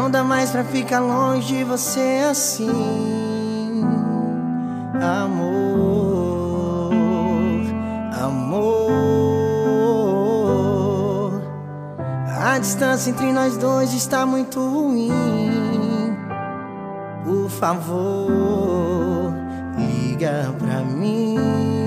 Não dá mais pra ficar longe de você assim. Amor, amor, a distância entre nós dois está muito ruim. Por favor, liga pra mim.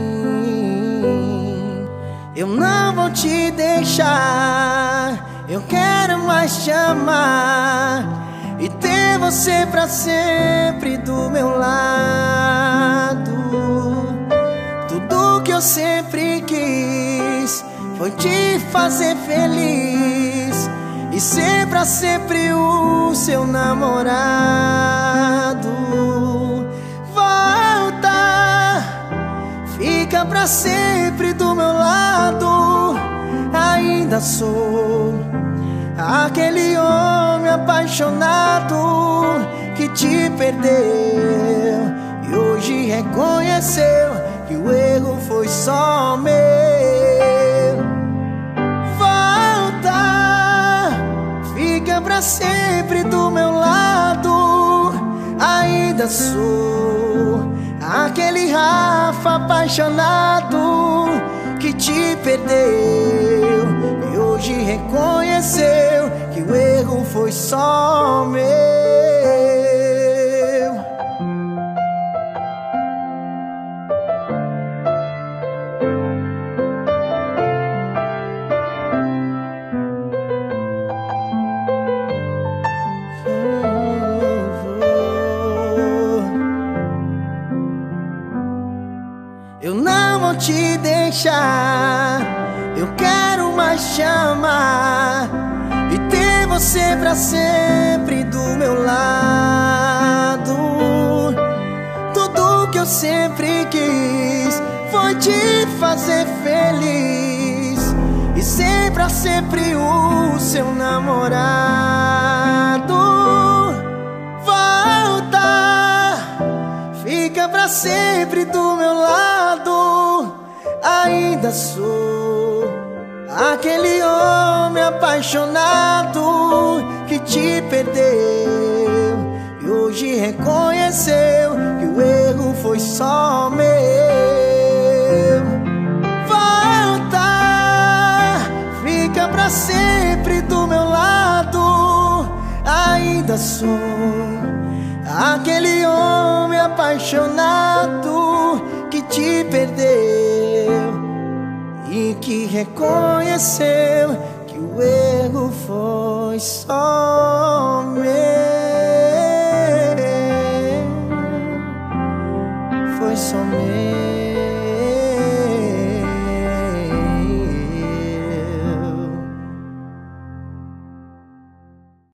Eu não vou te deixar, eu quero mais te amar e ter você pra sempre do meu lado. Tudo que eu sempre quis foi te fazer feliz e ser pra sempre o seu namorado. Volta, fica pra sempre do meu lado. Ainda sou aquele homem apaixonado que te perdeu e hoje reconheceu que o erro foi só meu. Volta, fica pra sempre do meu lado. Ainda sou aquele Rafa apaixonado que te perdeu e hoje reconheceu que o erro foi só meu. Eu não vou te deixar, eu quero mais te amar e ter você pra sempre do meu lado. Tudo que eu sempre quis foi te fazer feliz e ser pra sempre o seu namorado. Volta, fica pra sempre do meu lado. Ainda sou aquele homem apaixonado que te perdeu e hoje reconheceu que o erro foi só meu. Volta, fica pra sempre do meu lado. Ainda sou aquele homem apaixonado que te perdeu e que reconheceu que o erro foi só meu.